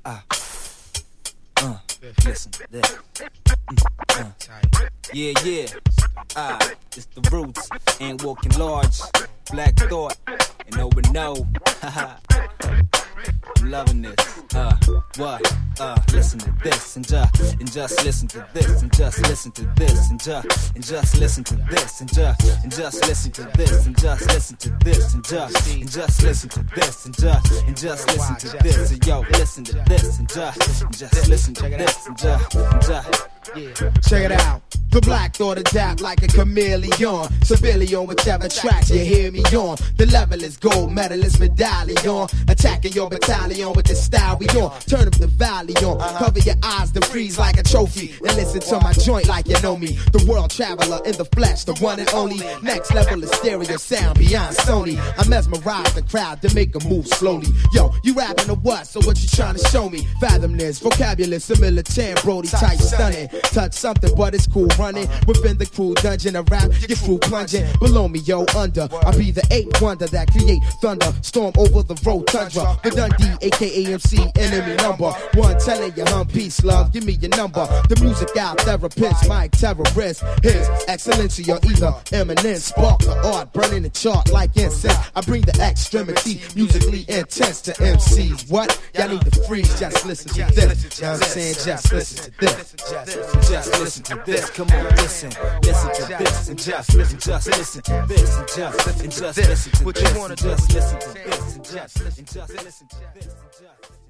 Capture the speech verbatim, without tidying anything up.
Ah, uh, listen to that. Mm, uh. Yeah, yeah. Ah, it's the Roots. Ain't walking large. Black Thought. And over no. Haha. I'm loving this. Uh, what? Uh, listen to this and just and just listen to this and just listen to this and just and just listen to this and just and just listen to this and just listen to this and just and just listen to this and just and just listen to this and yo listen to this and just and just listen to this and just and just yeah. Check it out. The Black Thought adapt like a chameleon. Civilian, whichever track you hear me on. The level is gold medalist medallion. Attacking your battalion with the style we on. Turn up the volume. Cover your eyes to freeze like a trophy. And listen to my joint like you know me. The world traveler in the flesh, the one and only. Next level is stereo sound beyond Sony. I mesmerize the crowd to make them move slowly. Yo, you rapping or what? So what you trying to show me? Fathom this vocabulary similar to Brody type stunning. Touch something but it's cool running. Within the crew dungeon of rap, your crew plunging. Below me, yo, under. I be the eighth wonder that create thunder. Storm over the road tundra. The Dundee, aka M C, enemy number one. Telling you, hum, peace, love, give me your number. The music out therapist, mic terrorist. His excellency or either eminence. Spark the art, burning the chart like incense. I bring the extremity, musically intense to M Cs. What? Y'all need to freeze, just listen to this. You know what I'm saying? Just listen to this. Just listen to this. Come on, listen. Listen to this and just listen. Just listen to this and just and just listen to this. What you wanna do? Just listen to this and just and just listen to this and just.